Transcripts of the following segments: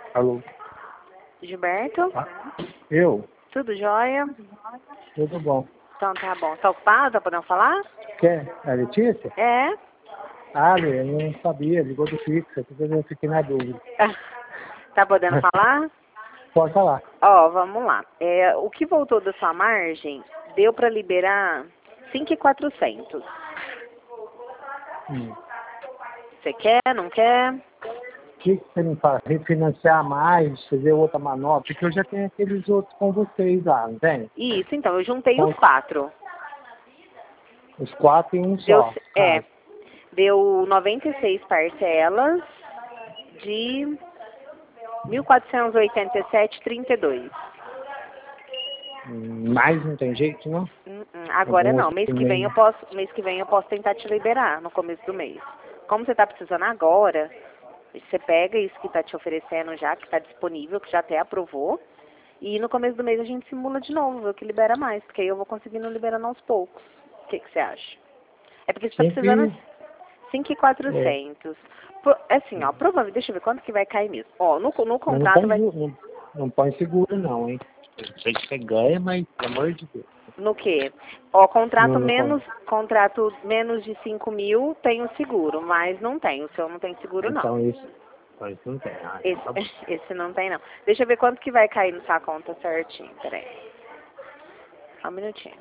Alô? Gilberto? Ah, eu? Tudo jóia? Tudo bom. Então tá bom. Tá ocupado? Tá podendo falar? Quer? A Letícia? É? Ah, eu não sabia, ligou do fixo, eu fiquei na dúvida. Tá podendo falar? Pode falar. Ó, vamos lá. O que voltou da sua margem deu pra liberar 5.400. Você quer, não quer? O que você me fala? Refinanciar mais, fazer outra manobra? Porque eu já tenho aqueles outros com vocês lá, não tem? Isso, então, eu juntei Então, os 4. os 4 em um Deu, só, caso. deu 96 parcelas de 1.487,32. Mais não tem jeito, não? Agora Algum não, outro mês que vem meio. eu posso tentar te liberar no começo do mês. Como você está precisando agora, você pega isso que está te oferecendo já, que está disponível, que já até aprovou, e no começo do mês a gente simula de novo, ver o que libera mais, porque aí eu vou conseguindo liberando aos poucos. O que você acha? É porque você está precisando Sempre. 5.400. Assim, ó, provavelmente, deixa eu ver quanto que vai cair mesmo. Ó, no Mas não contrato põe, vai... não põe seguro, não, hein? Eu sei que você ganha, mas, pelo amor de Deus. No quê? Ó, Não, não põe. contrato menos de 5.000 tem o seguro, mas não tem. O seu não tem seguro, não. Então isso não tem. Ah, então tá bom. Esse não tem, não. Deixa eu ver quanto que vai cair na sua conta certinho. Peraí. Só um minutinho.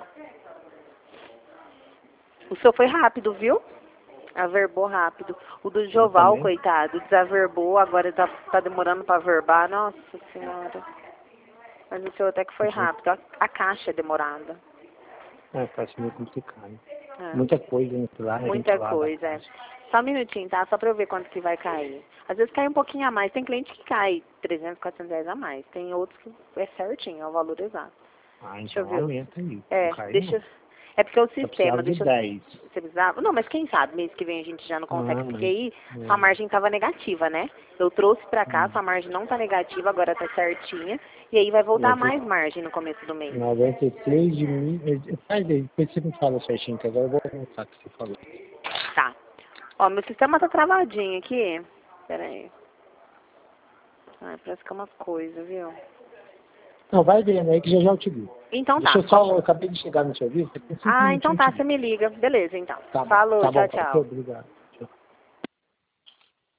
O seu foi rápido, viu? Averbou rápido. O do Eu Joval, também. coitado, desaverbou, agora tá demorando pra averbar. Nossa Senhora. Mas o seu até que foi rápido. A caixa é demorada. Faz meio complicado. É. Muita coisa nesse lá, a gente Muita lá da coisa, é. caixa. Só um minutinho, tá? Só pra eu ver quanto que vai cair. Às vezes cai um pouquinho a mais. Tem cliente que cai 300, 400 reais a mais. Tem outros que é certinho, é o valor exato. Ah, Deixa eu então ver. aumenta aí. Não É, cai deixa... não. É porque o Só sistema, precisava de deixa eu... 10. Você precisava? Não, mas quem sabe, mês que vem a gente já não consegue, Ah, porque mas. aí sua margem estava negativa, né? Eu trouxe pra cá, sua Hum. margem não tá negativa, agora tá certinha, e aí vai voltar mais margem no começo do mês. 93 de mil. Faz aí, depois você me fala certinho, que agora eu vou voltar que você falou. Tá. Ó, meu sistema tá travadinho aqui. Pera aí. Ai, parece que é uma coisa, viu? Não, vai vendo aí que já eu te digo. Então Deixa tá. eu só, eu acabei de chegar no serviço, tem 5 Ah, então minutinhos tá, eu te você digo. me liga. Beleza, então. Tá bom, Falou, tá bom, tchau, pode ser, tchau. obrigado.